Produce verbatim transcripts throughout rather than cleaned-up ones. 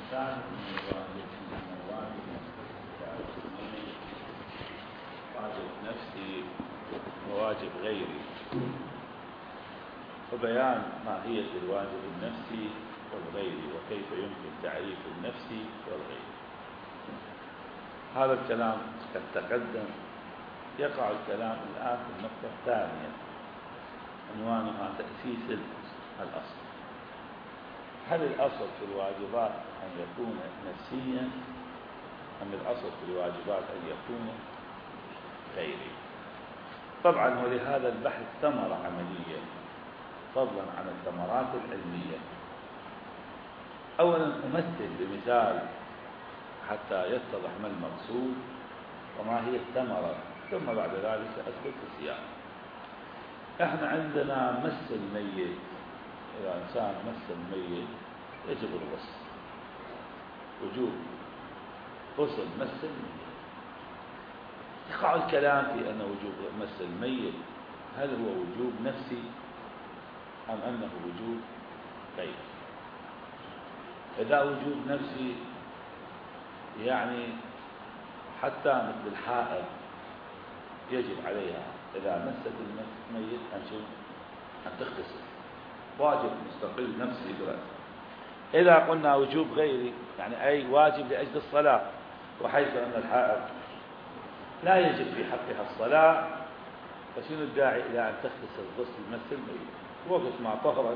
الثالث من الواجب واجب نفسي وواجب غيري، وبيان ماهية الواجب النفسي والغيري وكيف يمكن تعريف النفسي والغيري. هذا الكلام قد تقدم. يقع الكلام الآن في النقطة الثانية عنوانها تأسيس الأصل. هل الأصل في الواجبات أن يكون نفسيا أم الأصل في الواجبات أن يكون غيري؟ طبعا ولهذا البحث ثمرة عملية فضلا عن الثمرات العلمية. أولا أمثل بمثال حتى يتضح ما المقصود وما هي الثمرة، ثم بعد ذلك أثبت السياق. احنا عندنا مس الميت، إذا إنسان مس الميت يجب الغسل، وجوب غسل مس الميت. يقع الكلام في أن وجوب مس الميت هل هو وجوب نفسي أم أنه وجوب غيري؟ إذا وجوب نفسي يعني حتى مثل الحائض يجب عليها إذا مست الميت أن تغتسل، واجب مستقل نفسي برأسه. إذا قلنا وجوب غيري يعني أي واجب لأجل الصلاة، وحيث أن الحائض لا يجب في حقها الصلاة، فشنو الداعي إلى أن تغتسل غسل مس الميت؟ وقت ما طهرت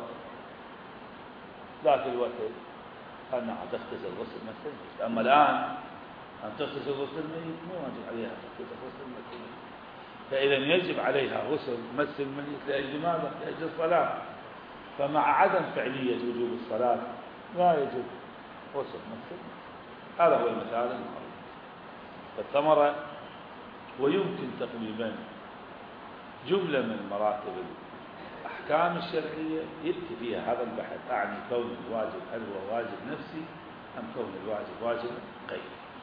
ذاك الوقت أنها تغتسل غسل مس الميت. أما الآن أن تغتسل غسل الميت مو واجب عليها تغتسل غسل مس الميت، فإذا يجب عليها غسل مس الميت لأجل ماذا؟ لأجل الصلاة. فمع عدم فعلية وجوب الصلاة لا يجب غسل مس الميت. هذا هو المثال المعروف. فالثمرة ويمكن تقريبا جملة من مراتب الأحكام الشرعية يأتي فيها هذا البحث، أعني كون الواجب هل هو واجب نفسي أم كون الواجب واجب غيري.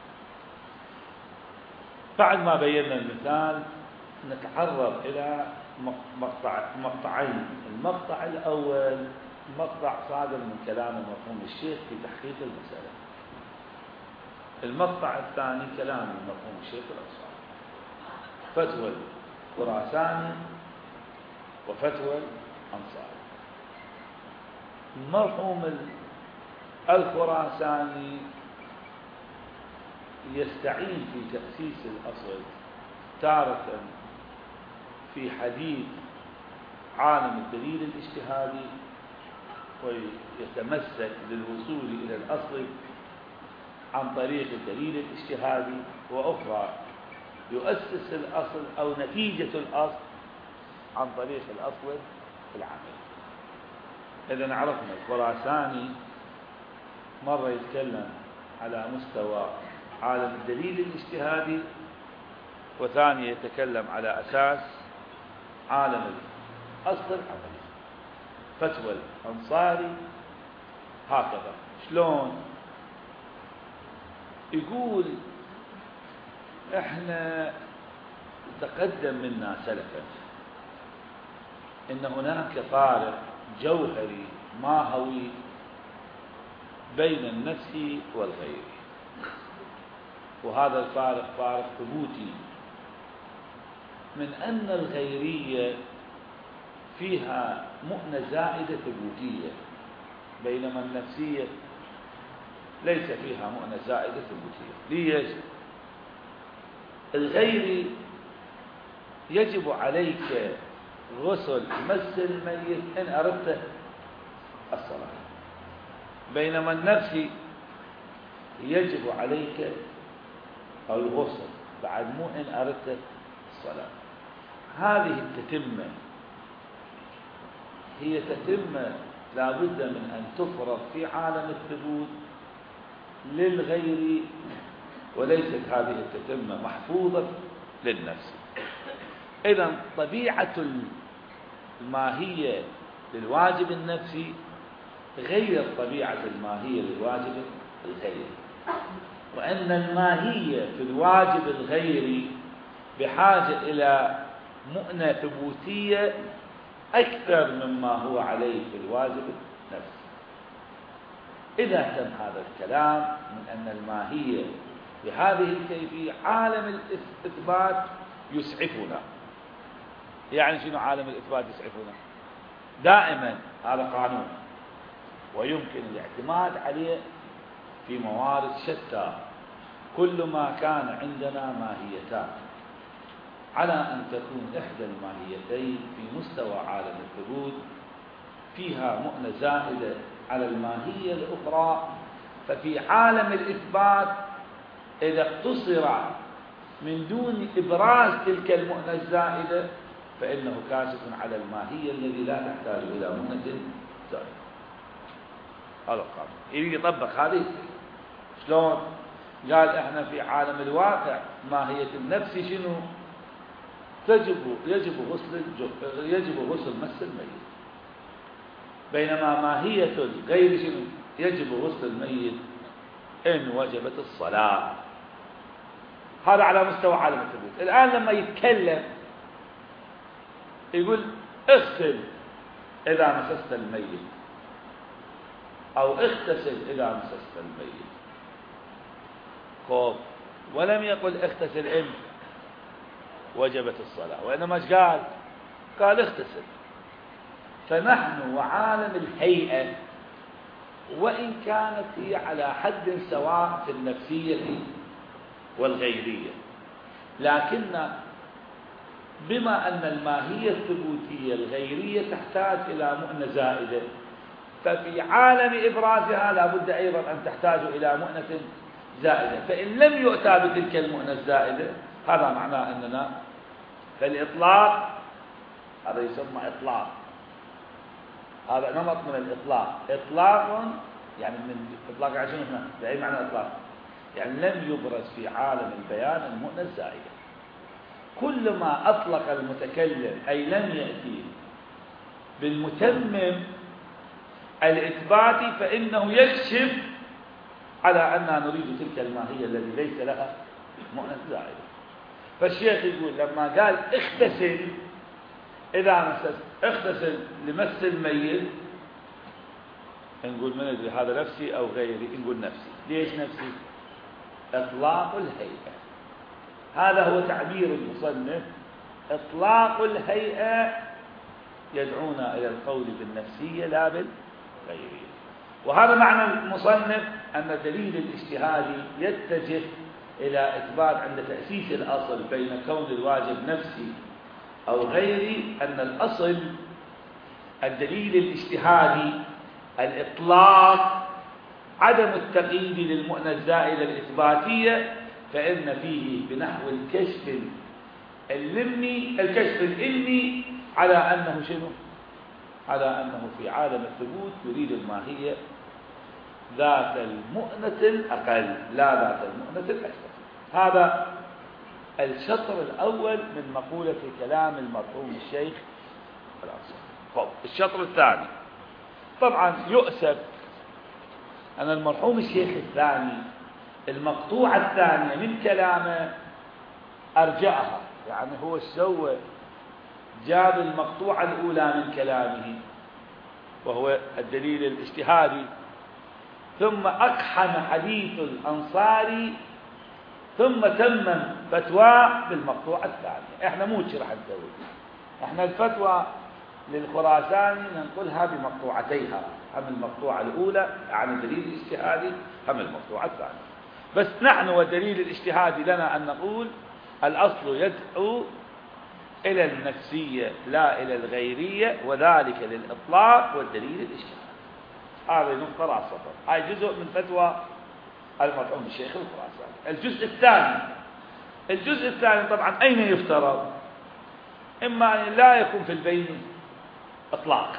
بعد ما بينا المثال نتعرض إلى مقطع مقطعين. المقطع الأول مقطع صادر من كلام مرحوم الشيخ في تحقيق المسألة. المقطع الثاني كلام مرحوم الشيخ الأنصاري، فتوى الخراساني وفتوى الأنصاري. المرحوم الخراساني يستعين في تأسيس الأصل تارة في حديث عالم الدليل الاجتهادي ويتمسك للوصول إلى الأصل عن طريق الدليل الاجتهادي، وأخرى يؤسس الأصل أو نتيجة الأصل عن طريق الأصل العملي. إذن عرفنا الخراساني مرة يتكلم على مستوى عالم الدليل الاجتهادي، وثاني يتكلم على أساس عالم الأصل العملي. فتوى الأنصاري هكذا. شلون؟ يقول احنا تقدم منا سلفا ان هناك فارق جوهري ماهوي بين النفس والغير، وهذا الفارق فارق ثبوتي، من أن الغيرية فيها مؤنة زائدة ثبوتية، بينما النفسية ليس فيها مؤنة زائدة ثبوتية. ليش؟ الغيري يجب عليك غسل مس الميت إن أردت الصلاة، بينما النفسي يجب عليك الغسل بعد مو إن أردت الصلاة. هذه التتمة هي تتمة لا بد من أن تفرض في عالم الثبوت للغير، وليست هذه التتمة محفوظة للنفس. إذن طبيعة الماهية للواجب النفسي غير طبيعة الماهية للواجب الغيري، وأن الماهية في الواجب الغيري بحاجة إلى مؤنة إذا تم هذا الكلام من أن الماهية بهذه الكيفية عالم الإثبات يسعفنا. يعني شنو عالم الإثبات يسعفنا؟ دائما هذا قانون ويمكن الاعتماد عليه في موارد شتى. كل ما كان عندنا ماهيتان على أن تكون إحدى الماهيتين في مستوى عالم الثبوت فيها مؤنة زائدة على الماهية الأخرى، ففي عالم الإثبات إذا اقتصر من دون إبراز تلك المؤنة الزائدة فإنه كاشف على الماهية الذي لا تحتاج إلى مؤنة زائدة. هذا القانون يريد يطبق هذه. شلون؟ قال احنا في عالم الواقع ماهية النفس شنو؟ تجب يجب غسل يجب غسل مس الميت، بينما ماهية الغير شنو؟ يجب غسل الميت إن وجبت الصلاة. هذا على مستوى عالم الثبوت. الآن لما يتكلم يقول اغسل إذا مسست الميت أو اغتسل إذا مسست الميت، خوف، ولم يقل اغتسل إن وجبت الصلاة، وإنما ايش قال؟ قال اغتسل. فنحن وعالم الهيئة وإن كانت هي على حد سواء في النفسية والغيرية، لكن بما أن الماهية الثبوتية الغيرية تحتاج إلى مؤنة زائدة، ففي عالم إبرازها لا بد أيضا أن تحتاج إلى مؤنة زائدة. فإن لم يؤتى بتلك المؤنة الزائدة هذا معناه أننا فالإطلاق هذا يسمى إطلاق، هذا نمط من الإطلاق. إطلاق يعني من إطلاق عشان هنا بأي معنى إطلاق؟ يعني لم يبرز في عالم البيان المؤنة الزائدة. كل ما أطلق المتكلم أي لم يأتي بالمتمم الإثباتي فإنه يكشف على أننا نريد تلك الماهية التي ليس لها مؤنة زائدة. فالشيخ يقول لما قال اغتسل إذا مسست، اغتسل لمس الميت، نقول من أدري هذا نفسي أو غيري، نقول نفسي. ليش نفسي؟ إطلاق الهيئة. هذا هو تعبير المصنف. إطلاق الهيئة يدعونا إلى القول بالنفسية لا بالغيرية. وهذا معنى المصنف أن الدليل الاجتهادي يتجه إلى إثبات عند تأسيس الأصل بين كون الواجب نفسي أو غيري أن الأصل الدليل الاجتهادي الإطلاق عدم التقييد للمؤنة الزائدة الإثباتية، فإن فيه بنحو الكشف اللمي الكشف العلمي على أنه شنو؟ على أنه في عالم الثبوت يريد الماهية ذات المؤنة الأقل لا ذات المؤنة الأكثر. هذا الشطر الأول من مقولة كلام المرحوم الشيخ الأنصاري. الشطر الثاني طبعا يؤسف أن المرحوم الشيخ الثاني المقطوعة الثانية من كلامه أرجعها، يعني هو سوى جاب المقطوعة الأولى من كلامه وهو الدليل الاجتهادي، ثم أقحم حديث الأنصاري، ثم تمم فتوى بالمقطوعة الثانية. احنا مو شي راح نسوي، احنا الفتوى للخراساني ننقلها بمقطوعتيها، هم المقطوعة الأولى يعني الدليل الاجتهادي، هم المقطوعة الثانية. بس نحن والدليل الاجتهادي لنا أن نقول الأصل يدعو إلى النفسية لا إلى الغيرية، وذلك للإطلاق والدليل الاجتهادي. هذه نقطة رأس سطر، هاي جزء من فتوى المرحوم الشيخ الخراساني. الجزء الثاني الجزء الثاني طبعا أين يفترض؟ إما أن لا يكون في البين إطلاق،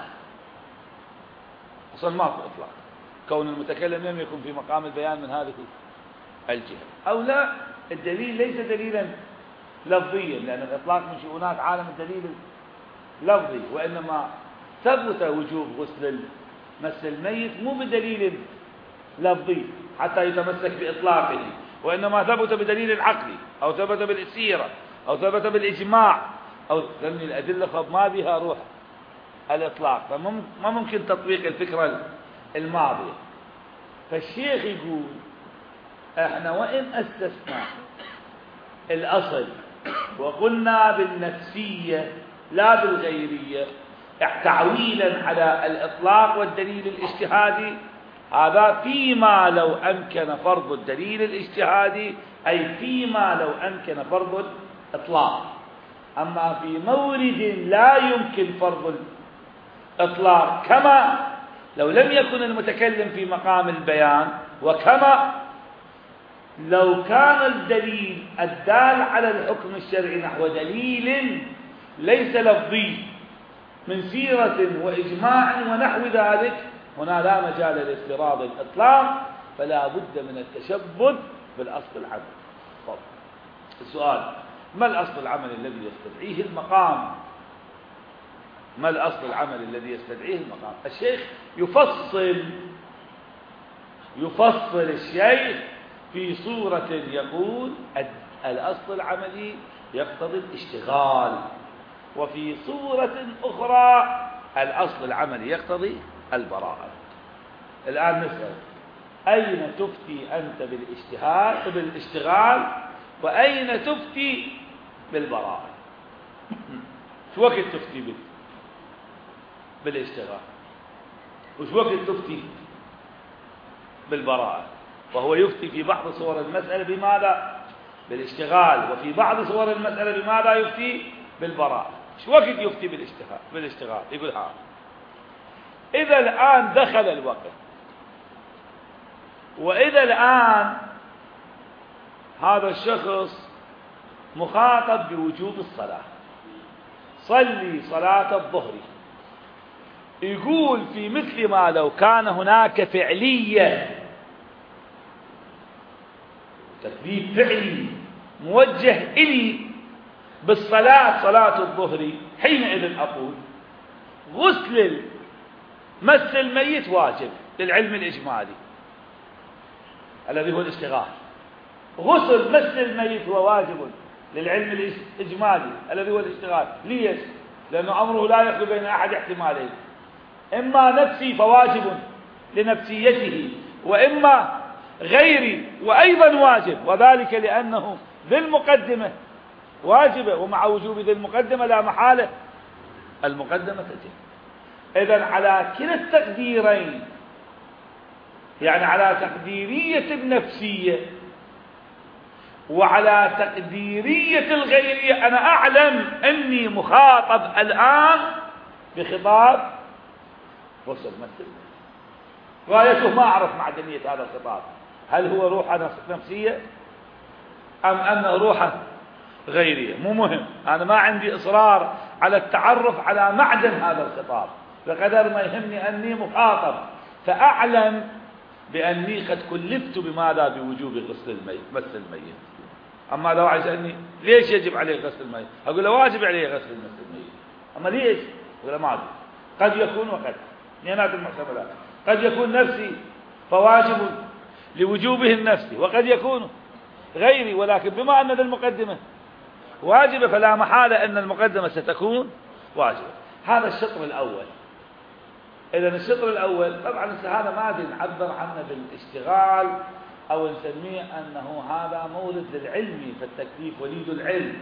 أصلا ماكو إطلاق، كون المتكلم لم يكن في مقام البيان من هذه الجهة، أو لا الدليل ليس دليلا لفظيا، لأن الإطلاق من شؤونات عالم الدليل اللفظي، وإنما ثبت وجوب غسل مس الميت مو بدليل لفظي حتى يتمسك بإطلاقه، وإنما ثبت بدليل عقلي أو ثبت بالسيرة أو ثبت بالإجماع، أو لأن الأدلة خب ما بها روح الإطلاق، فما ممكن تطبيق الفكرة الماضية. فالشيخ يقول احنا وإن أسسنا الأصل وقلنا بالنفسية لا بالغيرية تعويلا على الإطلاق والدليل الاجتهادي، هذا فيما لو أمكن فرض الدليل الاجتهادي، أي فيما لو أمكن فرض الإطلاق. أما في مورد لا يمكن فرض الإطلاق، كما لو لم يكن المتكلم في مقام البيان، وكما لو كان الدليل الدال على الحكم الشرعي نحو دليل ليس لفظي من سيرة وإجماع ونحو ذلك، هنا لا مجال لافتراض الإطلاق، فلا بد من التشبث بالأصل العملي. طب السؤال: ما الأصل العملي الذي يستدعيه المقام؟ ما الأصل العملي الذي يستدعيه المقام؟ الشيخ يفصل يفصل الشيء في صورة يقول الأصل العملي يقتضي الاشتغال، وفي صورة أخرى الأصل العملي يقتضي البراءة. الآن نسأل: أين تفتي أنت بالاجتهاد بالاشتغال، وأين تفتي بالبراءة؟ شو وقت تفتي بالاشتغال، وشو وقت تفتي بالبراءة؟ وهو يفتي في بعض صور المسألة بماذا؟ بالاشتغال، وفي بعض صور المسألة بماذا يفتي؟ بالبراءة. شو وقت يفتي بالاشتغال؟ بالاشتغال يقول ها إذا الآن دخل الوقت، وإذا الآن هذا الشخص مخاطب بوجوب الصلاة، صلي صلاة الظهر، يقول في مثل ما لو كان هناك فعلية، تكليف فعلي موجه إلي بالصلاة صلاة الظهر، حينئذ أقول غسل مس الميت واجب للعلم الإجمالي الذي هو الاشتغال. غسل مس الميت هو واجب للعلم الإجمالي الذي هو الاشتغال. ليش؟ لأنه أمره لا يخلو بين أحد احتمالين: إما نفسي فواجب لنفسيته، وإما غيري وأيضا واجب، وذلك لأنه ذي المقدمة واجبة، ومع وجوب ذي المقدمة لا محالة المقدمة تجب. إذن على كلا التقديرين، يعني على تقديرية النفسية وعلى تقديرية الغيرية، أنا أعلم أني مخاطب الآن بخطاب غسل مثل غايته ما أعرف معدنية هذا الخطاب، هل هو روحه نفسية أم أنه روحه غيرية؟ مو مهم، أنا ما عندي إصرار على التعرف على معدن هذا الخطاب، بقدر ما يهمني أني مخاطب، فأعلم بأني قد كلفت بماذا؟ بوجوب غسل الميت مس الميت. أما لو عايزني ليش يجب عليه غسل الميت، أقول له واجب عليه غسل مس الميت. أما ليش؟ أقول له ما أدري، قد يكون وقد نينات المحتملات، قد يكون نفسي فواجب لوجوبه النفسي، وقد يكون غيري، ولكن بما أن المقدمة واجبة فلا محالة أن المقدمة ستكون واجبة. هذا الشطر الأول. إذن الشطر الأول طبعا هذا ما أدري نعبر عنه بالاشتغال أو نسميه أنه هذا مورد للعلم، فالتكليف وليد العلم،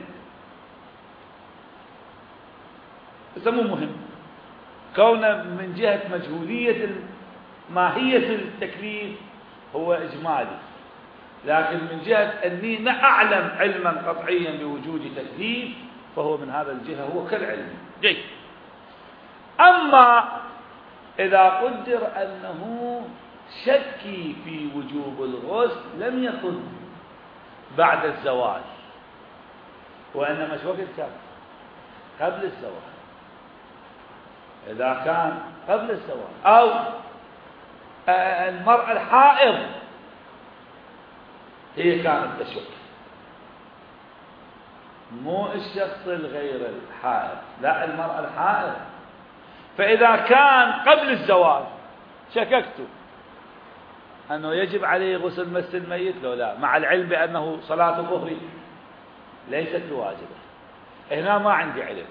بس مو مهم كونه من جهة مجهولية ماهية التكليف هو إجمالي، لكن من جهة أني أعلم علما قطعيا بوجود تكليف فهو من هذا الجهة هو كالعلم. جيد. أما إذا قدر أنه شكي في وجوب الغسل لم يكن بعد الزواج، وإنما شو وقت كان؟ قبل الزواج. إذا كان قبل الزواج أو المرأة الحائض هي كانت تشك، مو الشخص الغير الحائض، لا المرأة الحائض. فإذا كان قبل الزواج شككت أنه يجب عليه غسل مس الميت لو لا، مع العلم بأنه صلاة الظهر ليست بواجبة، هنا ما عندي علم،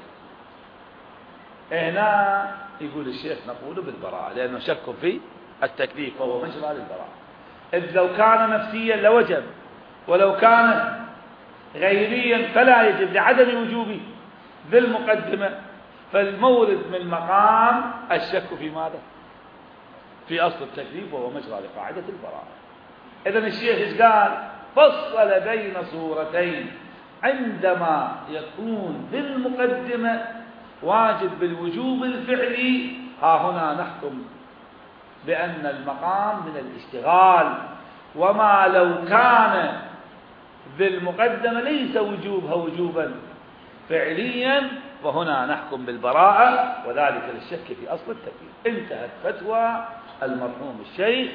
هنا يقول الشيخ نقول بالبراءة، لأنه شك في التكليف وهو مجرى للبراءة. إذ لو كان نفسيا لوجب، ولو كان غيريا فلا يجب لعدم وجوبه بالمقدمة. فالمورد من مقام الشك في ماذا؟ في أصل التكليف، وهو مجرى لقاعدة البراءة. إذن الشيخ إيش قال؟ فصل بين صورتين: عندما يكون بالمقدمة واجب بالوجوب الفعلي، ها هنا نحكم بأن المقام من الاشتغال، وما لو كان بالمقدمة ليس وجوبها وجوبا فعليا وهنا نحكم بالبراءة، وذلك للشك في أصل التكليف. انتهت فتوى المرحوم الشيخ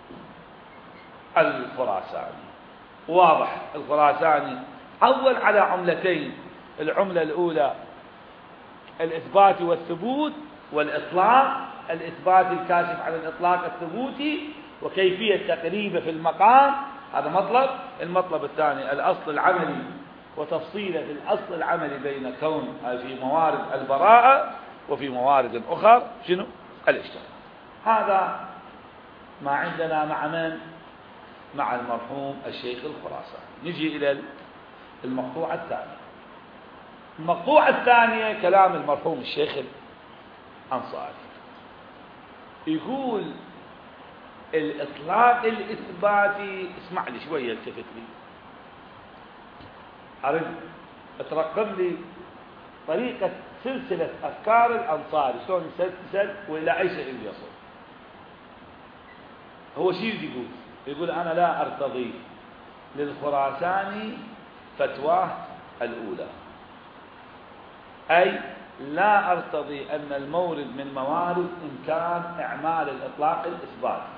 الخراساني. واضح. الخراساني أول على عملتين: العملة الأولى الإثبات والثبوت والإطلاق، الإثبات الكاشف عن الإطلاق الثبوتي وكيفية تقريبه في المقام، هذا مطلب. المطلب الثاني الأصل العملي وتفصيله في الأصل العملي بين كون في موارد البراءة وفي موارد أخرى شنو؟ الاشتراك. هذا ما عندنا مع من؟ مع المرحوم الشيخ الخراساني. نجي إلى المقطوعة الثانية. المقطوعة الثانية كلام المرحوم الشيخ الأنصاري، يقول الإطلاق الإثباتي. اسمع لي شوية، التفت لي، أريد ترقم لي طريقة سلسلة أفكار الأنصاري شلون يسلسل وإلى أي شيء يصل. هو شيء يقول يقول أنا لا أرتضي للخراساني فتواه الأولى، أي لا أرتضي أن المورد من موارد إمكان إعمال الإطلاق الإثباتي.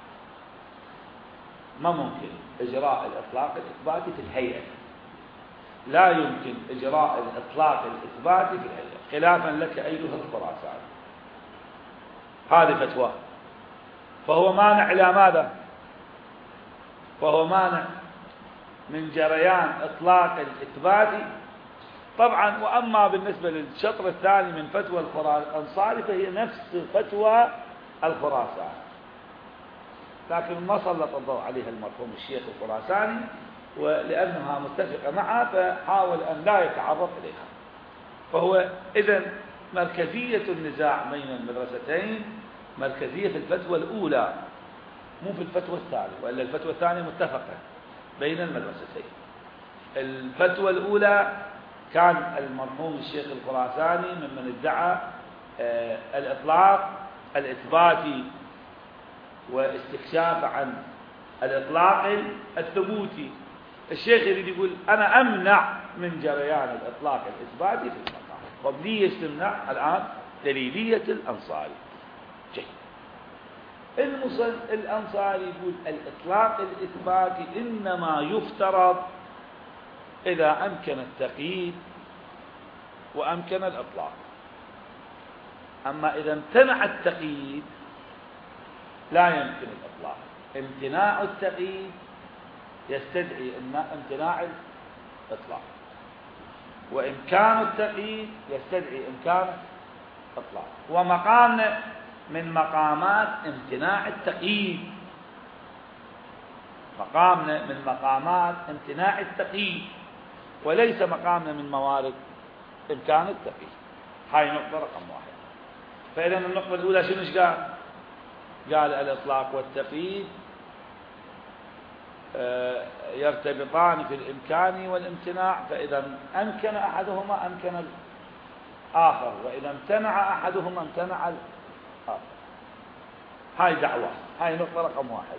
ما ممكن إجراء الإطلاق الإثباتي في الهيئة، لا يمكن إجراء الإطلاق الإثباتي في الهيئة، خلافا لك أيها الخراساني. هذه فتواه. فهو مانع إلى ماذا؟ فهو مانع من جريان إطلاق الإثباتي طبعا. وأما بالنسبة للشطر الثاني من فتوى الأنصاري فهي نفس فتوى الخراساني، لكن ما سلط الضوء عليها المرحوم الشيخ الخراساني، ولأنها متفقة معها فحاول أن لا يتعرض إليها. فهو إذن مركزية النزاع بين المدرستين مركزية في الفتوى الأولى، مو في الفتوى الثانية، وإلا الفتوى الثانية متفقة بين المدرستين. الفتوى الأولى كان المرحوم الشيخ الخراساني ممن ادعى آه الإطلاق الإثباتي واستكشاف عن الإطلاق الثبوتي. الشيخ يريد يقول أنا أمنع من جريان الإطلاق الإثباتي في المقام. طب ليش تمنع الآن؟ دليلية الأنصاري. جيد. المصل الأنصاري يقول الإطلاق الإثباتي إنما يفترض إذا أمكن التقييد وأمكن الإطلاق، أما إذا امتنع التقييد لا يمكن الإطلاق. امتناع التقييد يستدعي امتناع الإطلاق، وإمكان التقييد يستدعي إمكان الإطلاق. ومقامنا من مقامات امتناع التقييد، مقامنا من مقامات امتناع التقييد، وليس مقامنا من موارد إمكان التقييد. هاي نقطة رقم واحد. فإذا النقطة الأولى شنو قال؟ قال الإطلاق والتقييد يرتبطان في الإمكان والامتناع، فإذا أمكن أحدهما أمكن الآخر، وإذا امتنع أحدهما امتنع الآخر. هاي دعوة، هاي نقطة رقم واحد.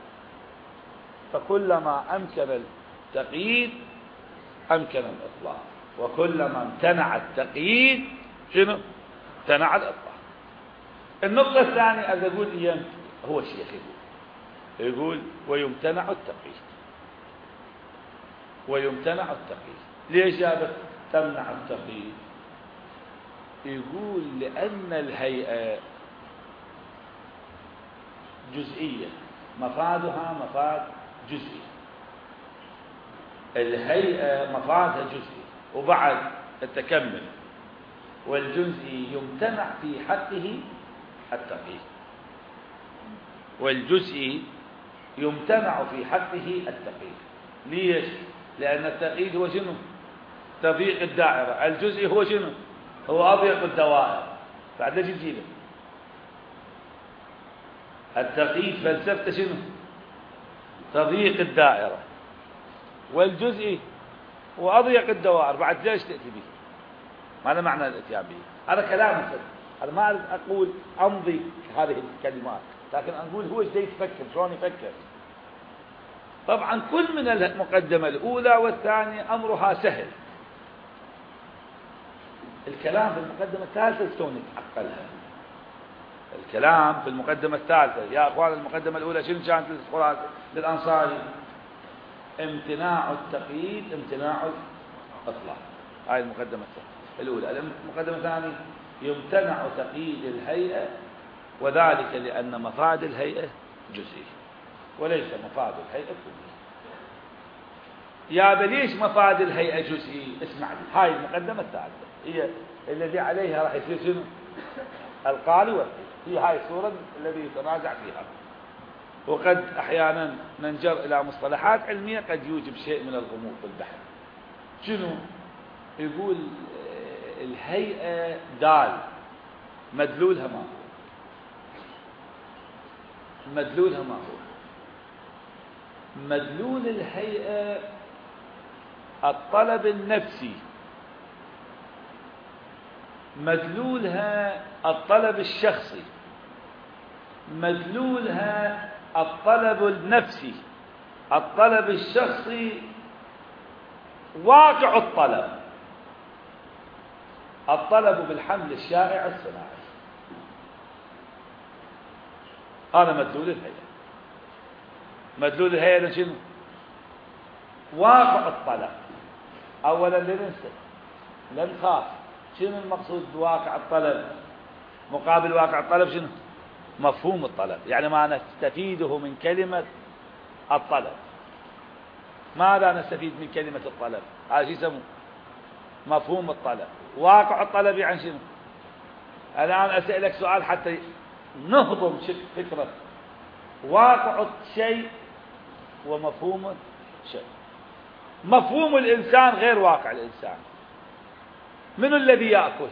فكلما أمكن التقييد أمكن الإطلاق، وكلما امتنع التقييد شنو؟ امتنع الإطلاق. النقطة الثانية أنا أقول إيام هو الشيخ يقول يقول ويمتنع التقييد، ويمتنع التقييد. ليش جابت تمنع التقييد؟ يقول لأن الهيئة جزئية، مفادها مفاد جزئي. الهيئة مفادها جزئي وبعد التكمل، والجزئي يمتنع في حقه التقييد، والجزئي يمتنع في حقه التقييد. ليش؟ لأن التقييد هو شنو؟ تضييق الدائرة. الجزئي هو شنو؟ هو أضيق الدوائر. بعد ليش تجيبه؟ التقييد فلسفته شنو؟ تضييق الدائرة، والجزئي هو أضيق الدوائر. بعد ليش تأتي به؟ ماذا معنى الاتيان به؟ هذا كلام مثل أنا ما أعرف أقول أمضي هذه الكلمات، لكن أقول هو ايش يفكر، شلون يفكر. طبعا كل من المقدمة الأولى والثانية أمرها سهل. الكلام في المقدمة الثالثة شلون نتعقلها؟ الكلام في المقدمة الثالثة يا أخوان، المقدمة الأولى شنو كانت للأنصاري؟ امتناع التقييد، امتناع الإطلاق. هاي المقدمة الأولى. المقدمة الثانية يمتنع تقييد الهيئة، وذلك لأن مفاد الهيئة جزئي وليس مفاد الهيئة كلي. يا بليش مفاد الهيئة جزئي؟ اسمع لي، هاي المقدمة الثالثة هي الذي عليها راح يصير شنو؟ القال والقيل. هي هاي الصورة الذي يتراجع فيها. وقد أحيانا ننجر إلى مصطلحات علمية قد يوجب شيء من الغموض في البحث. شنو؟ يقول الهيئة دال، مدلولها ما هو؟ مدلولها ما هو؟ مدلول الهيئة الطلب النفسي، مدلولها الطلب الشخصي، مدلولها الطلب النفسي. الطلب الشخصي واقع الطلب، الطلب بالحمل الشائع الصناعي. هذا مدلول الهيئة. مدلول الهيئة شنو؟ واقع الطلب. أولا لننسى، لا نخاف. شنو المقصود بواقع الطلب؟ مقابل واقع الطلب شنو؟ مفهوم الطلب، يعني ما نستفيده من كلمة الطلب. ماذا نستفيد من كلمة الطلب؟ هذا شو يسموه؟ مفهوم الطلب. واقع الطلب يعني شنو؟ الآن أسألك سؤال حتى نهضم فكرة واقع الشيء ومفهوم الشيء. مفهوم الإنسان غير واقع الإنسان. من الذي يأكل؟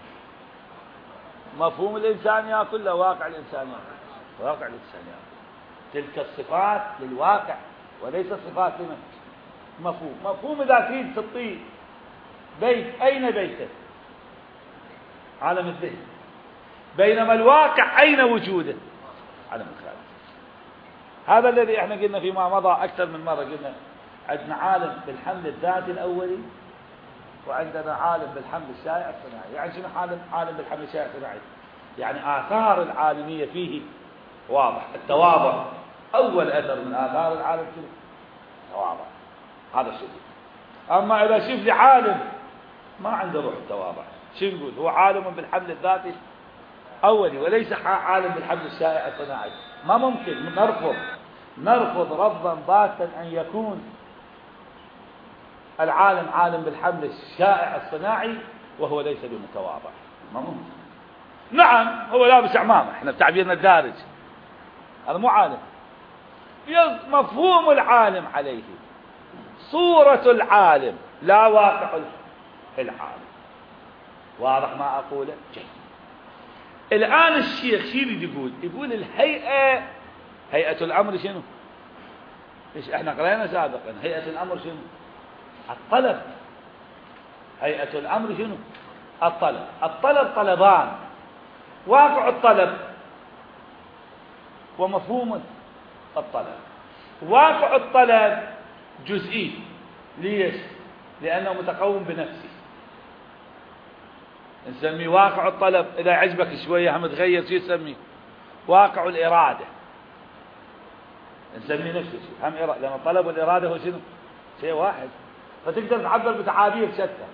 مفهوم الإنسان يأكل، لا واقع الإنسان يأكل. واقع الإنسان يأكل. تلك الصفات للواقع وليس صفات لمن؟ مفهوم. مفهوم إذا تريد تطيب بيت، أين بيته؟ عالم الذهن. بينما الواقع أين وجوده؟ عالم الخارج. هذا الذي احنا قلنا فيما مضى أكثر من مرة، قلنا عندنا عالم بالحمل الذاتي الأولي، وعندنا عالم بالحمل الشائع الصناعي. يعني شنو عالم عالم بالحمل الشائع الصناعي؟ يعني آثار العالمية فيه واضح. التواضع أول أثر من آثار العالم شنو؟ التواضع. هذا الشيء. أما إذا شوف لي عالم ما عنده روح التواضع، شو نقول؟ هو عالم بالحمل الذاتي أولي وليس عالم بالحمل الشائع الصناعي. ما ممكن. نرفض نرفض رفضا باتا أن يكون العالم عالم بالحمل الشائع الصناعي وهو ليس بمتواضع. ما ممكن. نعم هو لابس عمامة، احنا بتعبيرنا الدارج، هذا مو عالم. مفهوم العالم عليه، صورة العالم لا واقع العالم. واضح ما أقوله؟ جيد. الآن الشيخ شو يريد يقول؟ يقول الهيئة، هيئة الأمر شنو؟ إيش احنا قرأنا سابقا؟ هيئة الأمر شنو؟ الطلب. هيئة الأمر شنو؟ الطلب. الطلب طلبان، واقع الطلب ومفهوم الطلب. واقع الطلب جزئي. ليش؟ لأنه متقوم بنفسه. نسميه واقع الطلب. إذا عجبك شوية هم تغير شو يسميه؟ واقع الإرادة. نسميه نفس الشيء هم إرادة، لأن الطلب والإرادة هو شنو؟ شيء واحد، فتقدر تعبر بتعابير شتى.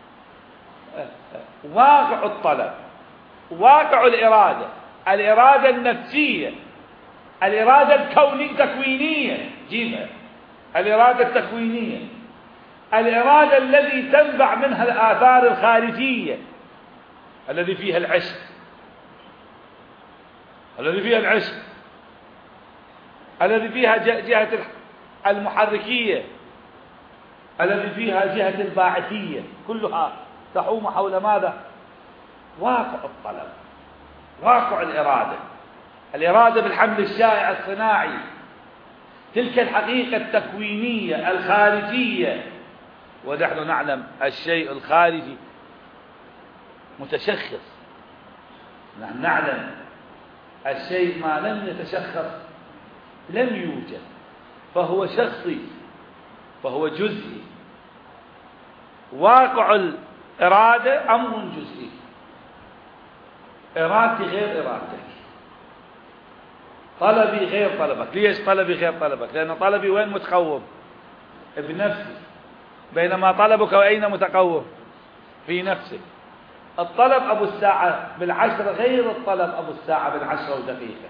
واقع الطلب، واقع الإرادة، الإرادة النفسية، الإرادة الكونية التكوينية، جيبها الإرادة التكوينية، الإرادة التي تنبع منها الآثار الخارجية، الذي فيها العشق، الذي فيها العشق، الذي فيها جهة المحركية، الذي فيها جهة الباعثية، كلها تحوم حول ماذا؟ واقع الطلب، واقع الإرادة، الإرادة بالحمل الشائع الصناعي، تلك الحقيقة التكوينية الخارجية. ونحن نعلم الشيء الخارجي متشخص، نحن نعلم الشيء ما لم يتشخص لم يوجد، فهو شخصي، فهو جزئي. واقع الإرادة أمر جزئي، إرادتي غير إرادتك، طلبي غير طلبك. ليش طلبي غير طلبك؟ لأن طلبي وين متقوم؟ بنفسي، بينما طلبك وأين متقوم؟ في نفسك. الطلب أبو الساعة بالعشرة غير الطلب أبو الساعة بالعشرة ودقيقة،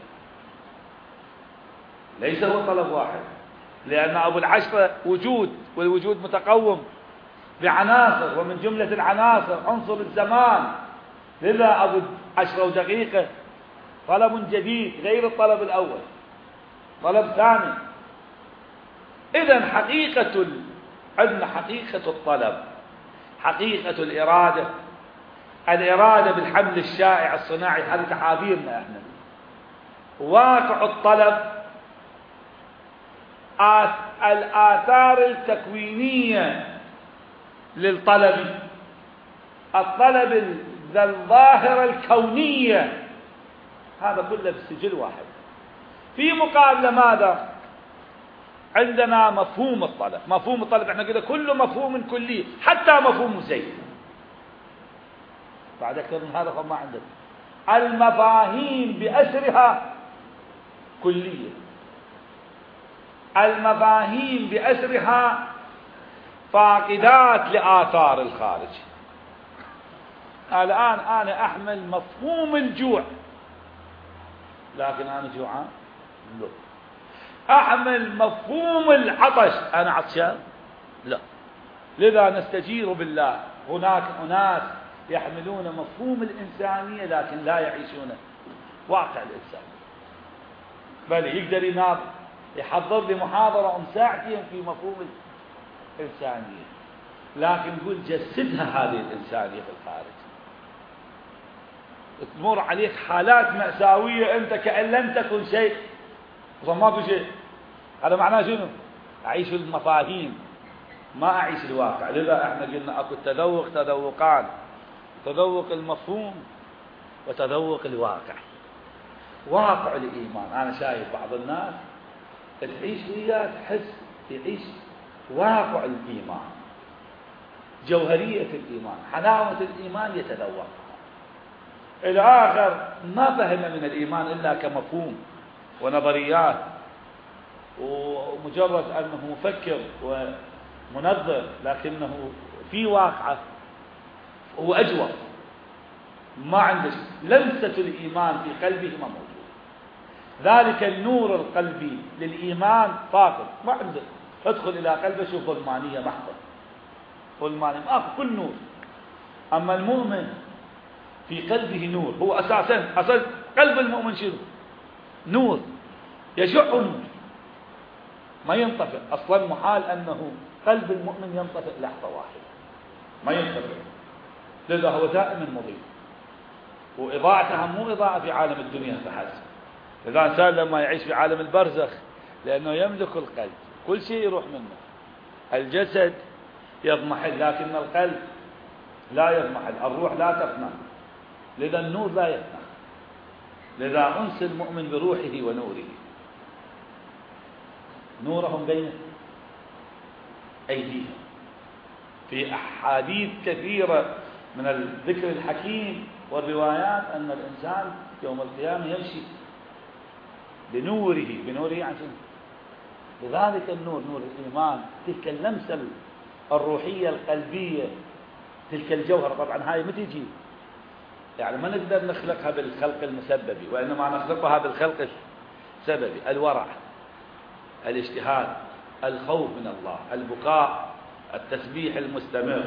ليس هو طلب واحد، لأن أبو العشرة وجود، والوجود متقوم بعناصر، ومن جملة العناصر عنصر الزمان، لذا أبو عشرة ودقيقة طلب جديد غير الطلب الأول، طلب ثاني. إذن حقيقة ال... عندنا حقيقة الطلب، حقيقة الإرادة، الإرادة بالحمل الشائع الصناعي، هذه تعابيرنا احنا. واقع الطلب آث... الآثار التكوينية للطلب، الطلب ذا الظاهرة الكونية، هذا كله بسجل واحد. في مقابل ماذا؟ عندنا مفهوم الطلب. مفهوم الطلب احنا كده كله مفهوم كلي، حتى مفهوم زيد. بعد أكثر من هذا فما عندنا. المفاهيم بأسرها كلية، المفاهيم بأسرها فاقدات لآثار الخارج. الآن أنا أحمل مفهوم الجوع، لكن أنا جوعان؟ لا. أحمل مفهوم العطش، أنا عطشان؟ لا. لذا نستجير بالله. هناك أناس يحملون مفهوم الإنسانية لكن لا يعيشون واقع الإنسان، بل يقدر يناظر يحضر لي محاضرة أم ساعتين في مفهوم الإنسانية، لكن يقول جسدها هذه الإنسانية في الخارج. تمر عليك حالات مأساوية أنت كأن لم تكن شيء، وما في شيء. هذا معناه شنو؟ أعيش المفاهيم ما أعيش الواقع. لذا احنا قلنا أكو التذوق تذوقان، تذوق المفهوم وتذوق الواقع. واقع الإيمان، أنا شايف بعض الناس تعيش وياه تحس يعيش واقع الإيمان، جوهرية الإيمان، حلاوة الإيمان يتذوق. الآخر ما فهم من الإيمان إلا كمفهوم ونظريات، ومجرد أنه مفكر ومنظر، لكنه في واقعه هو أجوف، ما عنده لمسة الإيمان في قلبه ما موجود. ذلك النور القلبي للإيمان فاقد، ما عنده. ادخل إلى قلبه شوف ظلمانية محضة، ظلمانية ما أخذ كل نور. أما المؤمن في قلبه نور، هو أساسا أساس قلب المؤمن شنو؟ نور، يشع نور ما ينطفئ. أصلا محال أنه قلب المؤمن ينطفئ لحظة واحدة، ما ينطفئ. لذا هو دائما مضيء، وإضاءتها مو إضاءة في عالم الدنيا فحسب. لذا الإنسان لما يعيش في عالم البرزخ لأنه يملك القلب، كل شيء يروح منه. الجسد يضمحل لكن القلب لا يضمحل، الروح لا تفنى، لذا النور لا يفنى. لذا أنس المؤمن بروحه ونوره. نورهم بين أيديهم. في أحاديث كثيرة من الذكر الحكيم والروايات أن الإنسان يوم القيامة يمشي بنوره، بنوره يعني لذلك النور نور الإيمان، تلك اللمسة الروحية القلبية، تلك الجوهرة. طبعا هاي ما تجي يعني ما نقدر نخلقها بالخلق المسببي، وإنما نخلقها بالخلق السببي. الورع، الاجتهاد، الخوف من الله، البكاء، التسبيح المستمر،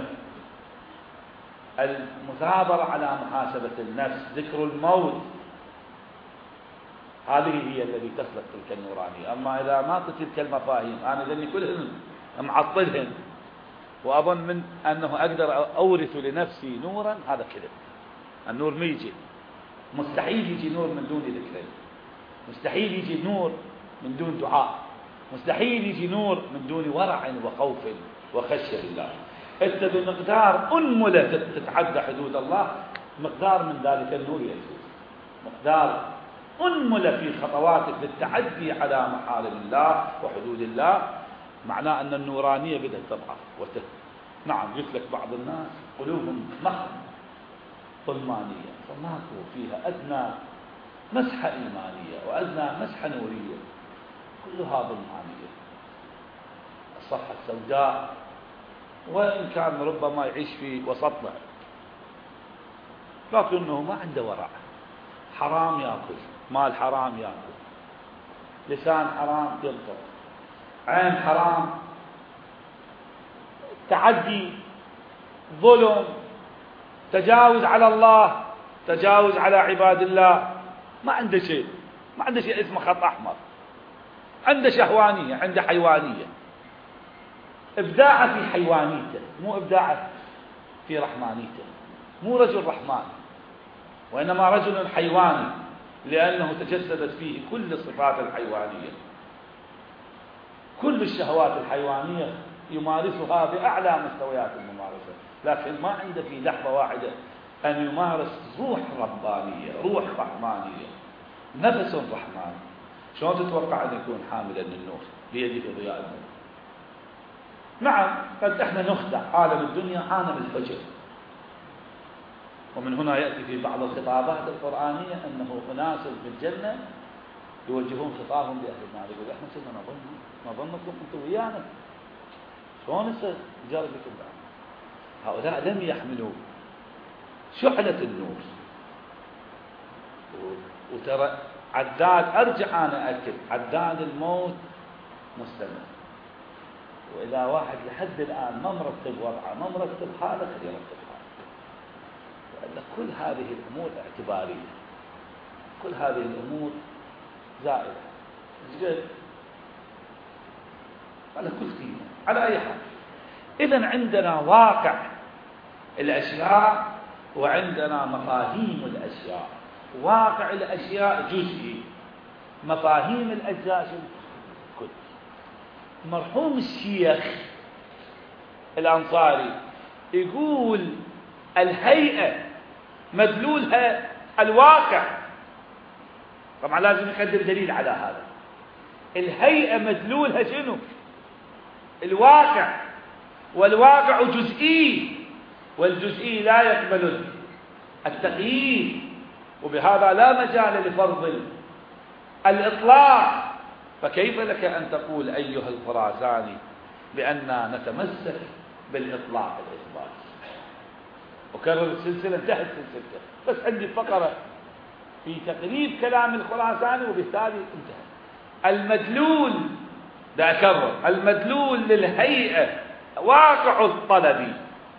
المثابرة على محاسبة النفس، ذكر الموت. هذه هي التي تخلق تلك النورانية. أما إذا ما قلت تلك المفاهيم أنا ذني كلهن معطلهن وأظن من أنه أقدر أورث لنفسي نورا، هذا كذب. النور ما يجي، مستحيل يجي نور من دون ذكر، مستحيل يجي نور من دون دعاء، مستحيل يجي نور من دون ورع وخوف وخشية لله. أنت بمقدار أنملة تتعدى حدود الله مقدار من ذلك النور يجوز، مقدار أنملة في خطواتك للتعدي على محارم الله وحدود الله، معناه أن النورانية بدأت تضعف وتت... نعم قلت لك بعض الناس قلوبهم مخ ظلمانية فماكو فيها أدنى مسحة إيمانية وأدنى مسحة نورية، كلها ظلمانية، الصفحة السوداء، وإن كان ربما يعيش في وسطها لكنه ما عنده ورع، حرام يأكل، مال حرام يأكل، لسان حرام ينطق، عين حرام، تعدي، ظلم، تجاوز على الله، تجاوز على عباد الله، ما عنده شيء، ما عنده شيء اسمه خط أحمر، عنده شهوانية، عنده حيوانية، إبداعه في حيوانيته مو إبداعه في رحمانيته، مو رجل رحماني وإنما رجل حيواني لأنه تجسدت فيه كل الصفات الحيوانية، كل الشهوات الحيوانية يمارسها بأعلى مستويات الممارسة، لكن ما عنده في لحظة واحدة أن يمارس روح ربانية، روح رحمانية، نفس رحماني. شلون تتوقع أن يكون حاملا للنور بيده في ضياء النور؟ نعم قد احنا نخدع، عالم الدنيا عالم الفجر، ومن هنا يأتي في بعض الخطابات القرآنية أنه أناس بالجنة يوجهون خطابهم لأهل النار، يقول احنا كنا نظن نظنكم انتم ويانا، شلون هسه جرب بكم بعد؟ هؤلاء لم يحملوا شحنة النور. وترى عداد، ارجع انا اكد، عداد الموت مستمر، واذا واحد لحد الان ما مرتب وضعه ما مرتب حاله خليه يرتب حاله، وإلا كل هذه الامور اعتباريه، كل هذه الامور زائده جد على كل قيمه على اي حال. اذا عندنا واقع الاشياء وعندنا مفاهيم الاشياء، واقع الاشياء جزئي، مفاهيم الاجزاء كل. مرحوم الشيخ الأنصاري يقول الهيئة مدلولها الواقع، طبعا لازم نقدم دليل على هذا. الهيئة مدلولها شنو؟ الواقع، والواقع جزئي، والجزئي لا يقبل التقييد، وبهذا لا مجال لفرض الإطلاق. فكيف لك أن تقول أيها الخراساني بأننا نتمسك بالإطلاق الإثبات؟ وكرر السلسلة، انتهت سلسلته، بس عندي فقرة في تقريب كلام الخراساني وبالتالي انتهت. المدلول، ده أكرر، المدلول للهيئة واقع الطلب،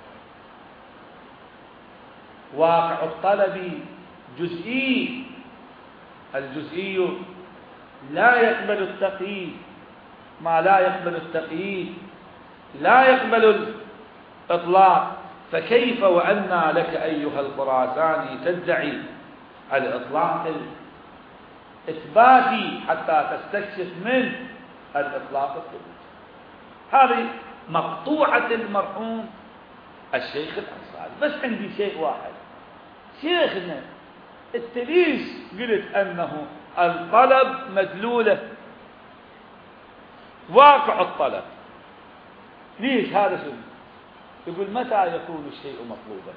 واقع الطلب جزئي، الجزئي لا يقبل التقييد، ما لا يقبل التقييد لا يقبل الإطلاق. فكيف وأنى لك أيها الخراساني تدعي الإطلاق الإثباتي حتى تستكشف من الإطلاق الثبوتي؟ هذه مقطوعة المرحوم الشيخ الأنصاري. بس عندي شيء واحد، شيخنا التليش قلت أنه الطلب مدلوله واقع الطلب. ليش هذا شنو؟ يقول متى يكون الشيء مطلوبا؟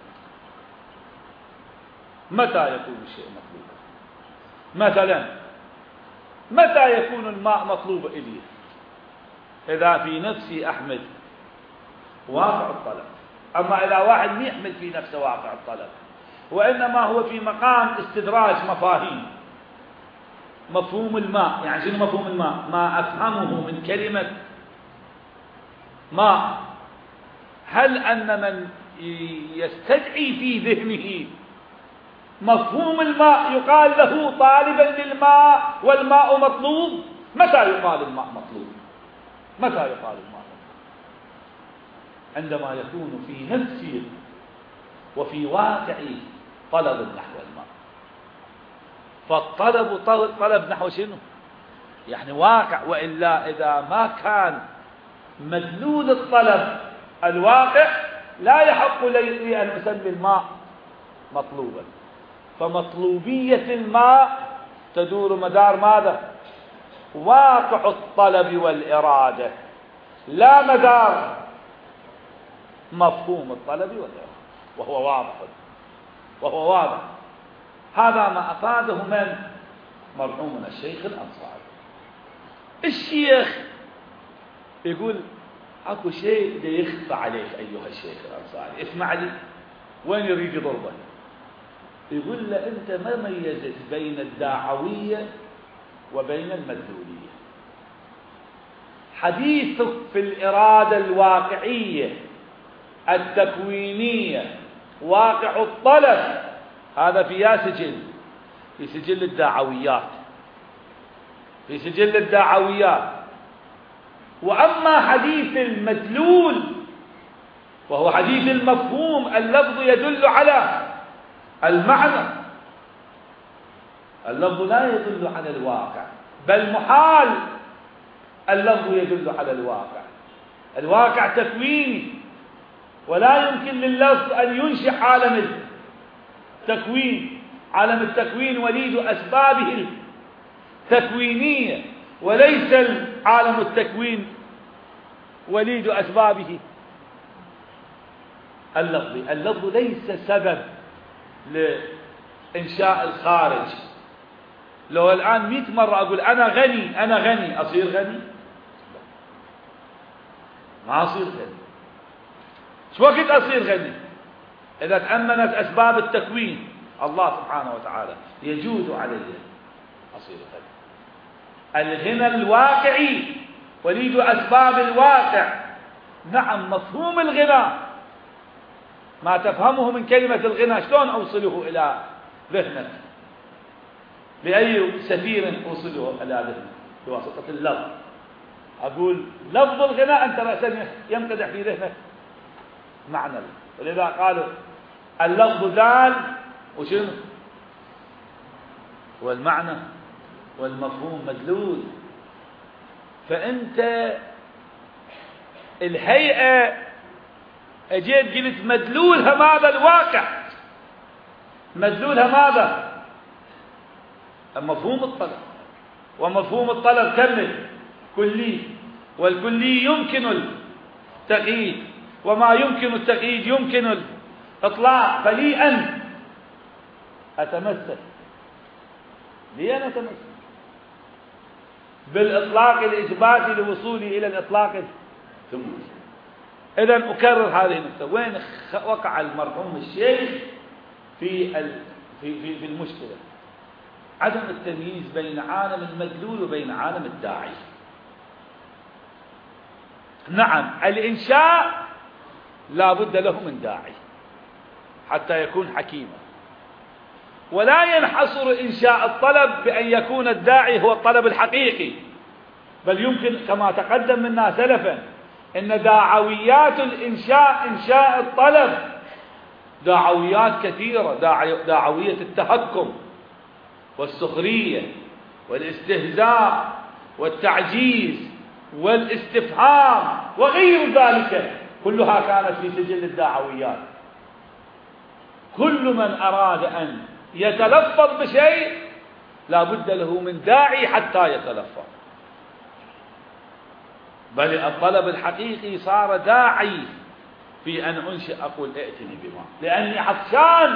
متى يكون الشيء مطلوبا؟ مثلا متى يكون الماء مطلوب إلي؟ إذا في نفسي أحمل واقع الطلب. أما إذا واحد ما يحمل في نفسه واقع الطلب وإنما هو في مقام استدراج مفاهيم، مفهوم الماء، يعني شنو مفهوم الماء؟ ما أفهمه من كلمة ماء، هل أن من يستدعي في ذهنه مفهوم الماء يقال له طالبا للماء والماء مطلوب؟ متى يقال الماء مطلوب؟ متى يقال الماء مطلوب؟ عندما يكون في نفسي وفي واقعي طلب نحو الماء. فالطلب طلب نحو شنو؟ يعني واقع. وإلا إذا ما كان مدلول الطلب الواقع لا يحق لي أن أسمي الماء مطلوبا. فمطلوبية الماء تدور مدار ماذا؟ واقع الطلب والإرادة، لا مدار مفهوم الطلب والإرادة. وهو واضح وهو واضح هذا ما أفاده من مرحومنا الشيخ الأنصاري. الشيخ يقول اكو شيء دا يخفى عليك ايها الشيخ الانصاري، اسمع لي وين يريد يضربه. يقول له انت ما ميزت بين الداعويه وبين المدلوليه. حديثك في الاراده الواقعيه التكوينيه واقع الطلب هذا في يا سجل، في سجل الداعويات، في سجل الداعويات. وأما حديث المدلول وهو حديث المفهوم، اللفظ يدل على المعنى، اللفظ لا يدل على الواقع، بل محال اللفظ يدل على الواقع. الواقع تكويني ولا يمكن لللفظ أن ينشئ عالم التكوين. عالم التكوين وليد أسبابه التكوينية، وليس عالم التكوين وليد أسبابه اللفظي. اللفظ ليس سبب لإنشاء الخارج. لو الآن مئة مرة أقول أنا غني أنا غني أصير غني؟ ما أصير غني. شو وقت أصير غني؟ إذا تأمنت أسباب التكوين الله سبحانه وتعالى يجود علي أصير غني. الغنى الواقعي وليد أسباب الواقع. نعم مفهوم الغنى ما تفهمه من كلمة الغنى شلون أوصله إلى ذهنك؟ بأي سفير أوصله إلى ذهنك؟ بواسطة اللفظ. أقول لفظ الغنى أنت رأسا ينقدح في ذهنك معنى. ولذا قالوا اللفظ دال وشنو؟ والمعنى والمفهوم مدلول. فأنت الهيئة أجيت قلت مدلولها ماذا؟ الواقع. مدلولها ماذا؟ مفهوم الطلب. ومفهوم الطلب كمل كلي، والكلي يمكن التقييد، وما يمكن التقييد يمكن الإطلاق. فلي أن أتمسك لي أن أتمسك بالإطلاق الإثباتي لوصولي إلى الإطلاق الثبوتي. إذن أكرر هذه النقطة. وين وقع المرحوم الشيخ في في في في المشكلة؟ عدم التمييز بين عالم المدلول وبين عالم الداعي. نعم الإنشاء لا بد له من داعي حتى يكون حكيما، ولا ينحصر إنشاء الطلب بأن يكون الداعي هو الطلب الحقيقي، بل يمكن كما تقدم منا سلفا إن داعويات الإنشاء إنشاء الطلب داعويات كثيرة. داعوية التهكم والسخرية والاستهزاء والتعجيز والاستفهام وغير ذلك كلها كانت في سجل الداعويات. كل من أراد أن يتلفظ بشيء لا بد له من داعي حتى يتلفظ. بل الطلب الحقيقي صار داعي في أن أنشئ أقول ائتني بما لأني عطشان.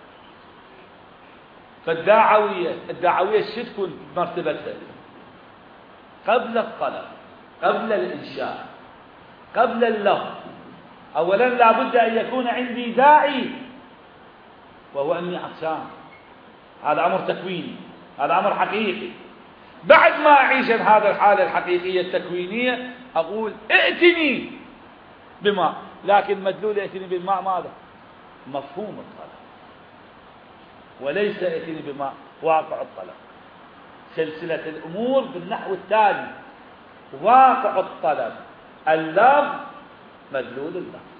فالداعوية الداعوية شو تكون مرتبتها؟ قبل الطلب، قبل الإنشاء، قبل اللفظ. أولا لا بد أن يكون عندي داعي وهو أني عطشان. هذا أمر تكويني، هذا أمر حقيقي. بعد ما أعيش هذا الحالة الحقيقية التكوينية أقول ائتني بماء. لكن مدلول ائتني بالماء ماذا؟ مفهوم الطلب. وليس ائتني بما واقع الطلب. سلسلة الأمور بالنحو التالي: واقع الطلب اللفظ مدلول اللفظ.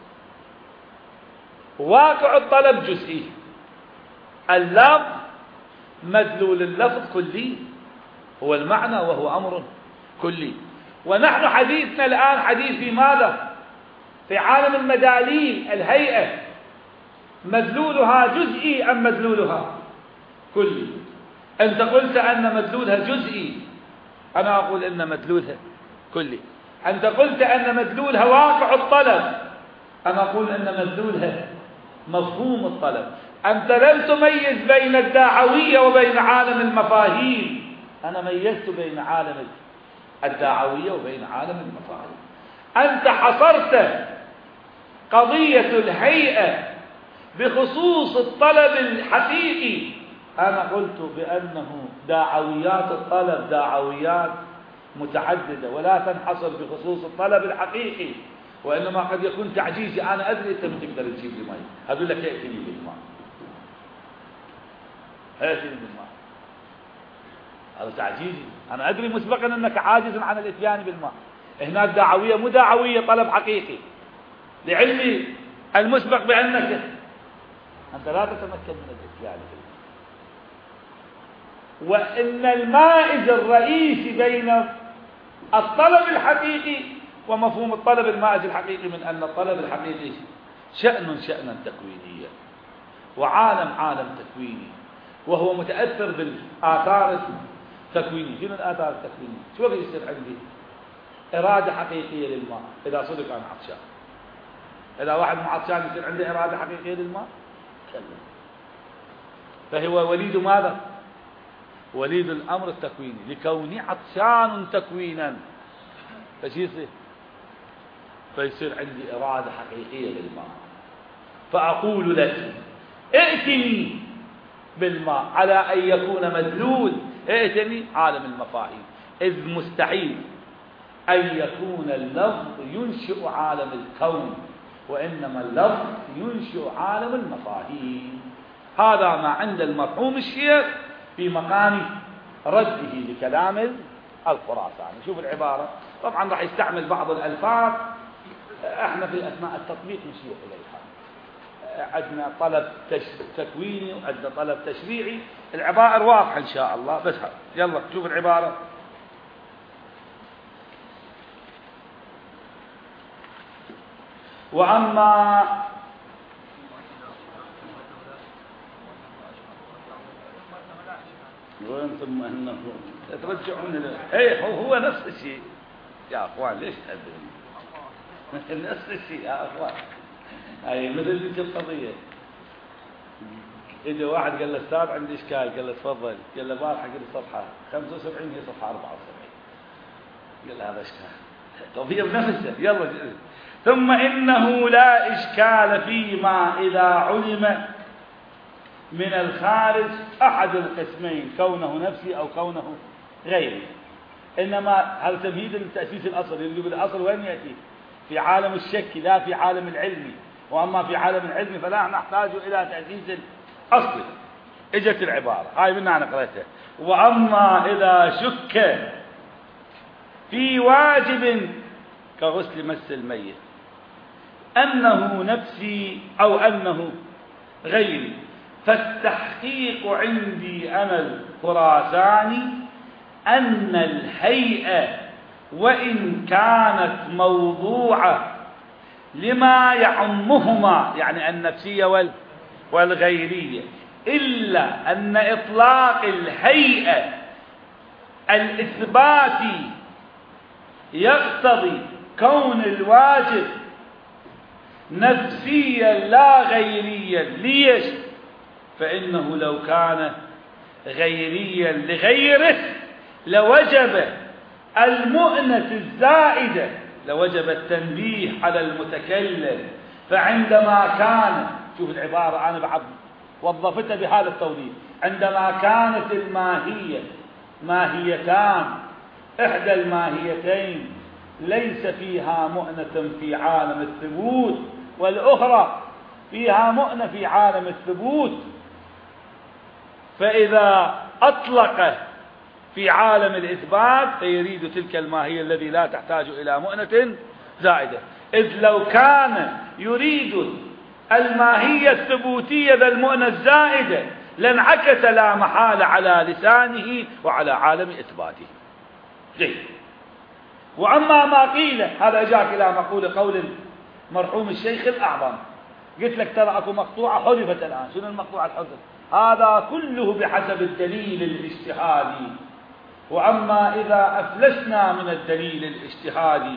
واقع الطلب جزئي، اللفظ مدلول اللفظ كلي، هو المعنى وهو أمر كلي. ونحن حديثنا الآن حديث في ماذا؟ في عالم المداليل، الهيئة مدلولها جزئي أم مدلولها كلي؟ أنت قلت أن مدلولها جزئي، أنا أقول أن مدلولها كلي. أنت قلت أن مدلولها واقع الطلب، أنا أقول أن مدلولها مفهوم الطلب. أنت لم تميز بين الدعوية وبين عالم المفاهيم، أنا ميزت بين عالم الدعوية وبين عالم المفاهيم. أنت حصرت قضية الهيئة بخصوص الطلب الحقيقي، أنا قلت بأنه دعويات الطلب دعويات متعددة ولا تنحصر بخصوص الطلب الحقيقي، وإنما قد يكون تعجيزي. أنا أدري أنت ما تقدر تجيب لي ماء، أقول لك ائتني بالماء، ائتني بالماء، هذا تعجيزي. أنا أدري مسبقا أنك عاجز عن الإتيان بالماء. هنا الدعوية مو دعوية طلب حقيقي، لعلمي المسبق بأنك أنت لا تتمكن من الإتيان بالماء. وإن المائز الرئيسي بين الطلب الحقيقي ومفهوم الطلب المائز الحقيقي من أن الطلب الحقيقي شأن شأنا تكوينيا، وعالم عالم تكويني، وهو متأثر بالآثار التكوينية. شنو الآثار التكوينية؟ شو بيصير عندي؟ إرادة حقيقية للماء إذا صدق أنا عطشان. إذا واحد مو عطشان يصير عنده إرادة حقيقية للماء؟ كلا. فهو وليد ماذا؟ وليد الأمر التكويني، لكوني عطشان تكوينا فشي يصير؟ فيصير عندي إرادة حقيقية للماء، فأقول لك ائتني بالماء على أن يكون مدلول. ائتني عالم المفاهيم، إذ مستحيل أن يكون اللفظ ينشئ عالم الكون، وإنما اللفظ ينشئ عالم المفاهيم. هذا ما عند المرحوم الشيخ في مقام رده لكلام الخراساني. شوف العبارة، طبعا راح يستعمل بعض الألفاظ احنا في أثناء التطبيق نشير إليها. عندنا طلب تكويني وعندنا طلب تشريعي، العبارة واضحة إن شاء الله. بس يلا شوف العبارة: وأما وين ثم أنه ترجعون إيه هو, هو نفس الشيء يا أخوان. ليش تهدون؟ نفس الشيء يا أخوان. أي مثل ذيك القضية، إذا واحد قال له أستاذ عندي إشكال، قال له تفضل، قال له بارحة قال الصفحة خمسة وسبعين هي صفحة أربعة وسبعين، قال له هذا إشكال، قضية بنفسه. يلا جل. ثم إنه لا إشكال فيما إذا علم من الخارج أحد القسمين، كونه نفسي أو كونه غيري. إنما هذا تمهيد لتأسيس الأصل، يجب الأصل وين يأتي؟ في عالم الشك لا في عالم العلم، وأما في عالم العلم فلا نحتاج إلى تأسيس الأصل. إجت العبارة هاي منا أنا قرأتها: وأما إذا شك في واجب كغسل مس الميت أنه نفسي أو أنه غيري، فالتحقيق عندي أنا الخراساني أن الهيئة وإن كانت موضوعة لما يعمهما، يعني النفسية والغيرية، إلا أن إطلاق الهيئة الإثباتي يقتضي كون الواجب نفسيا لا غيريا. ليش؟ فإنه لو كان غيريا لغيره لوجب المؤنة الزائدة، لوجب التنبيه على المتكلم. فعندما كان، شوف العبارة أنا بعد وظفتها بهذا التوضيح، عندما كانت الماهية ماهيتان، إحدى الماهيتين ليس فيها مؤنة في عالم الثبوت، والأخرى فيها مؤنة في عالم الثبوت، فإذا أطلق في عالم الإثبات فيريد تلك الماهية الذي لا تحتاج إلى مؤنة زائدة، إذ لو كان يريد الماهية الثبوتية بالمؤنة الزائدة لانعكس لا محالة على لسانه وعلى عالم إثباته. جيد. وأما ما قيل، هذا أجاك إلى مقول قول مرحوم الشيخ الأعظم، قلت لك ترى أكو مقطوعة حذفت الآن، شنو المقطوعة الحذف؟ هذا كله بحسب الدليل الاجتهادي. وأما إذا أفلسنا من الدليل الاجتهادي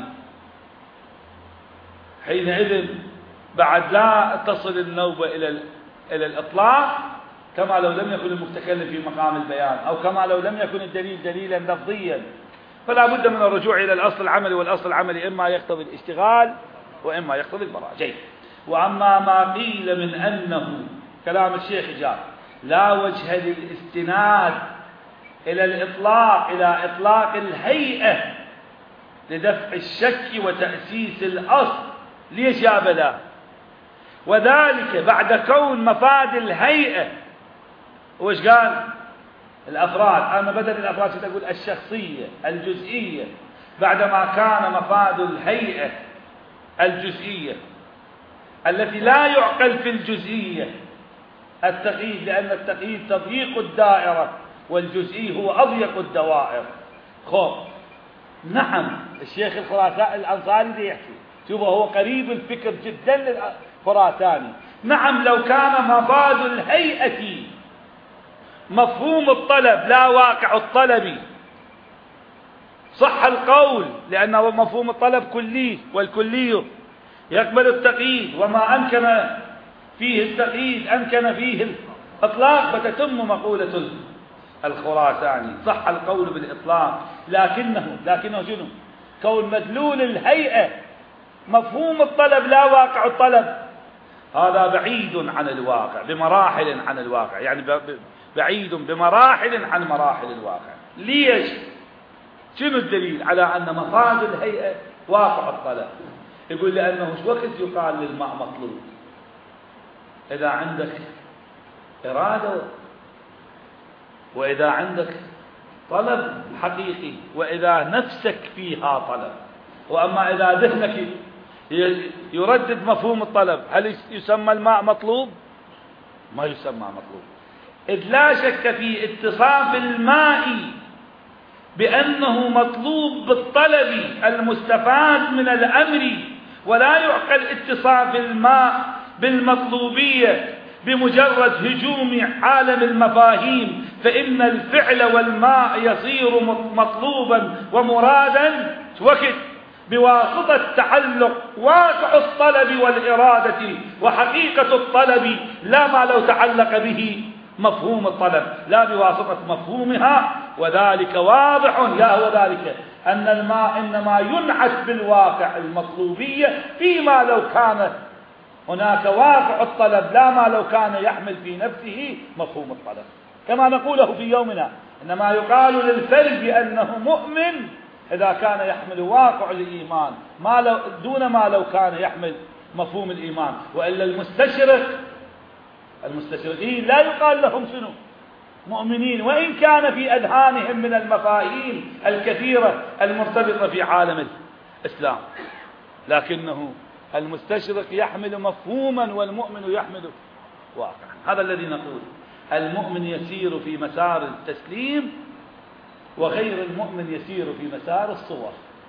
حينئذ بعد لا تصل النوبة إلى إلى الإطلاق، كما لو لم يكن المتكلم في مقام البيان، أو كما لو لم يكن الدليل دليلا لفظيا، فلا بد من الرجوع إلى الأصل العملي، والأصل العملي إما يقتضي الاشتغال وإما يقتضي البراءة. جيد. وأما ما قيل من أنه كلام الشيخ جاء لا وجه للاستناد إلى الإطلاق إلى إطلاق الهيئة لدفع الشك وتأسيس الأصل، ليش يا بلا؟ وذلك بعد كون مفاد الهيئة، وش قال؟ الأفراد. أنا بدل الأفراد تقول الشخصية الجزئية، بعدما كان مفاد الهيئة الجزئية التي لا يعقل في الجزئية التقييد، لأن التقييد تضييق الدائرة والجزئي هو أضيق الدوائر. خب نعم، الشيخ الخراساني الأنصاري دي يحكي، شوفوا هو قريب الفكر جدا للخراساني. نعم، لو كان مفاد الهيئة مفهوم الطلب لا واقع الطلب صح القول، لأن مفهوم الطلب كلي، والكلي يقبل التقييد، وما أمكن فيه التقييد أمكن فيه الإطلاق، فتتم مقولة الخراساني صح القول بالإطلاق. لكنه لكنه شنو؟ كون مدلول الهيئة مفهوم الطلب لا واقع الطلب، هذا بعيد عن الواقع بمراحل عن الواقع، يعني بعيد بمراحل عن مراحل الواقع. ليش؟ شنو الدليل على أن مفاد الهيئة واقع الطلب؟ يقول لأنه وش وقت يقال للماء مطلوب؟ إذا عندك إرادة، وإذا عندك طلب حقيقي، وإذا نفسك فيها طلب. وأما إذا ذهنك يردد مفهوم الطلب، هل يسمى الماء مطلوب؟ ما يسمى مطلوب، إذ لا شك في اتصاف الماء بأنه مطلوب بالطلب المستفاد من الأمر، ولا يعقل اتصاف الماء بالمطلوبية بمجرد هجوم عالم المفاهيم، فإن الفعل والماء يصير مطلوبا ومرادا وقت بواسطة تعلق واقع الطلب والإرادة وحقيقة الطلب، لا ما لو تعلق به مفهوم الطلب، لا بواسطة مفهومها. وذلك واضح يا هو ذلك أن الماء إنما ينعت بالواقع المطلوبية فيما لو كان هناك واقع الطلب، لا ما لو كان يحمل في نفسه مفهوم الطلب. كما نقوله في يومنا، إنما يقال للفرد بأنه مؤمن إذا كان يحمل واقع الإيمان ما لو دون ما لو كان يحمل مفهوم الإيمان. وإلا المستشرق المستشرقين لا يقال لهم شنو؟ مؤمنين، وإن كان في أذهانهم من المفاهيم الكثيرة المرتبطة في عالم الإسلام، لكنه المستشرق يحمل مفهوما والمؤمن يحمل واقعا. هذا الذي نقول، المؤمن يسير في مسار التسليم، وغير المؤمن يسير في مسار الصور.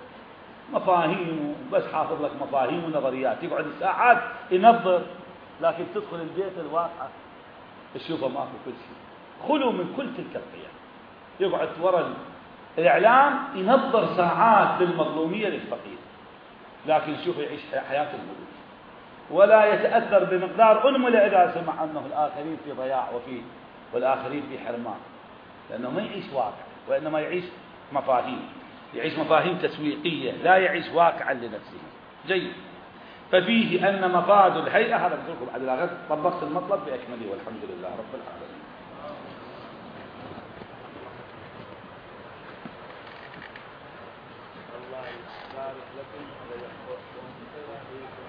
مفاهيم بس حافظ لك مفاهيم ونظريات، يقعد ساعات ينظر، لكن تدخل البيت الواقع تشوفه ماكو كل شيء، خلو من كل تلك القيم. يقعد وراء الإعلام ينظر ساعات بالمظلومية للفقير، لكن شوف يعيش حياة الملوك، ولا يتأثر بمقدار أنملة إذا سمع أنه الآخرين في ضياع وفي والآخرين في حرمان، لأنه ما يعيش واقع، وإنما يعيش مفاهيم، يعيش مفاهيم تسويقية، لا يعيش واقعا لنفسه. جيد. ففيه أن مفاد الهيئة، هذا بقولكم بعد الآخر طبقت المطلب بأكمله، والحمد لله رب العالمين. الله يبارك لكم.